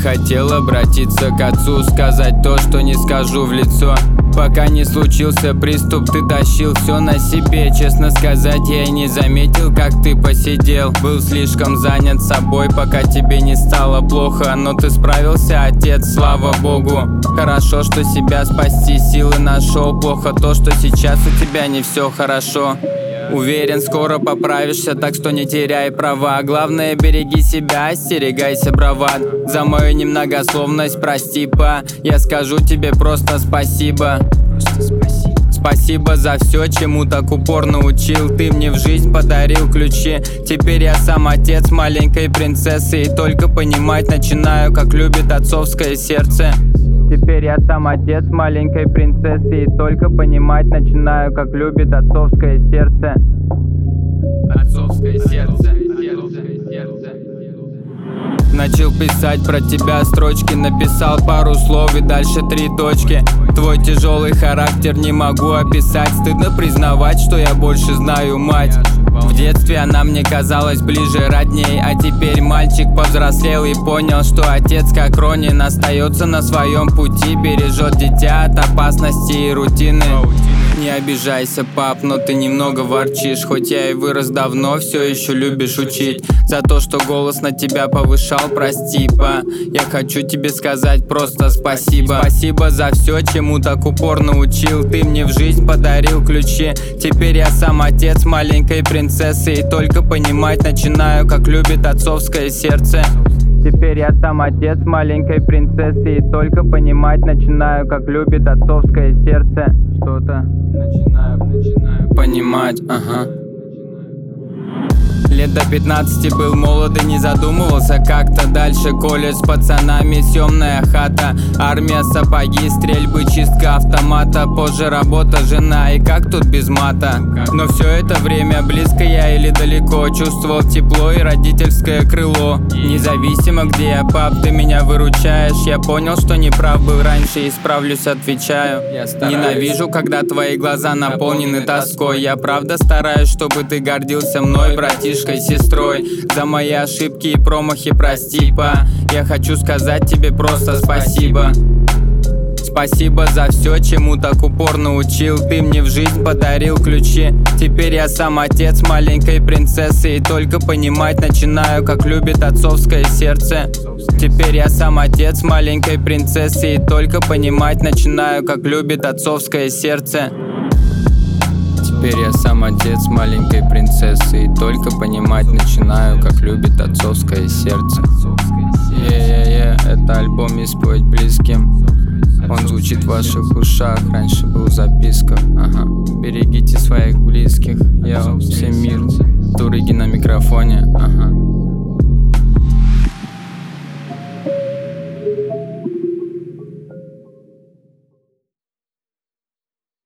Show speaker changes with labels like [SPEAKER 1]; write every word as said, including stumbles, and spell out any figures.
[SPEAKER 1] хотел обратиться к отцу, сказать то, что не скажу в лицо. Пока не случился приступ, ты тащил все на себе. Честно сказать, я и не заметил, как ты посидел. Был слишком занят собой, пока тебе не стало плохо. Но ты справился, отец, слава богу. Хорошо, что себя спасти силы нашел. Плохо то, что сейчас у тебя не все хорошо. Уверен, скоро поправишься, так что не теряй права. Главное, береги себя, остерегайся бравад. За мою немногословность прости, па. Я скажу тебе просто спасибо. Просто спасибо. Спасибо за все, чему так упорно учил. Ты мне в жизнь подарил ключи. Теперь я сам отец маленькой принцессы. И только понимать начинаю, как любит отцовское сердце. Теперь я сам отец маленькой принцессы. И только понимать начинаю, как любит отцовское сердце. Отцовское сердце. Начал писать про тебя строчки, написал пару слов и дальше три точки. Твой тяжелый характер не могу описать. Стыдно признавать, что я больше знаю мать. В детстве она мне казалась ближе родней, а теперь мальчик повзрослел и понял, что отец, как Ронин, остается на своем пути. Бережет дитя от опасности и рутины. Не обижайся, пап, но ты немного ворчишь. Хоть я и вырос давно, все еще любишь учить. За то, что голос на тебя повышал, прости, па. Я хочу тебе сказать просто спасибо. Спасибо за все, чему так упорно учил. Ты мне в жизнь подарил ключи. Теперь я сам отец маленькой принцессы. И только понимать начинаю, как любит отцовское сердце. Теперь я сам отец маленькой принцессы. И только понимать начинаю, как любит отцовское сердце. Что-то начинаю, начинаю понимать, ага. Лет до пятнадцати был молод и не задумывался как-то дальше. Колледж с пацанами, съемная хата, армия, сапоги, стрельбы, чистка автомата. Позже работа, жена, и как тут без мата? Но все это время, близко я или далеко, чувствовал тепло и родительское крыло. Независимо где я, пап, ты меня выручаешь. Я понял, что неправ был раньше, исправлюсь, отвечаю. Ненавижу, когда твои глаза наполнены тоской. Я правда стараюсь, чтобы ты гордился мной, братишка, сестрой. За мои ошибки и промахи прости, па. Я хочу сказать тебе просто спасибо. Спасибо за все, чему так упорно учил. Ты мне в жизнь подарил ключи. Теперь я сам отец маленькой принцессы. И только понимать начинаю, как любит отцовское сердце. Теперь я сам отец маленькой принцессы. И только понимать начинаю, как любит отцовское сердце. Теперь я сам отец маленькой принцессы. И только понимать начинаю, как любит отцовское сердце. Е-е-е, это альбом «Исповедь близким». Он звучит в ваших ушах, раньше был в записках, ага. Берегите своих близких, я всем мир. Турыги на микрофоне, ага.